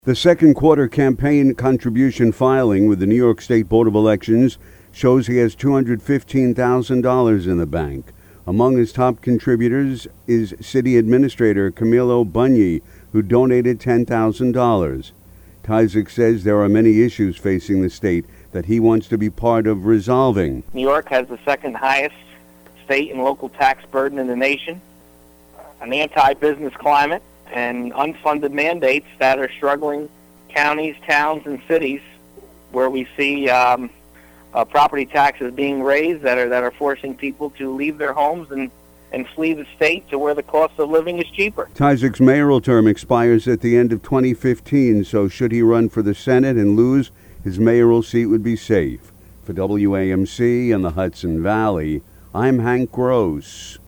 The second quarter campaign contribution filing with the New York State Board of Elections shows he has $215,000 in the bank. Among his top contributors is City Administrator Camilo Bunyi, who donated $10,000. Tyzik says there are many issues facing the state that he wants to be part of resolving. New York has the second highest state and local tax burden in the nation, an anti-business climate, and unfunded mandates that are struggling counties, towns, and cities where we see property taxes being raised that are forcing people to leave their homes and flee the state to where the cost of living is cheaper. Tyzik's mayoral term expires at the end of 2015, so should he run for the Senate and lose, his mayoral seat would be safe. For WAMC and the Hudson Valley, I'm Hank Gross.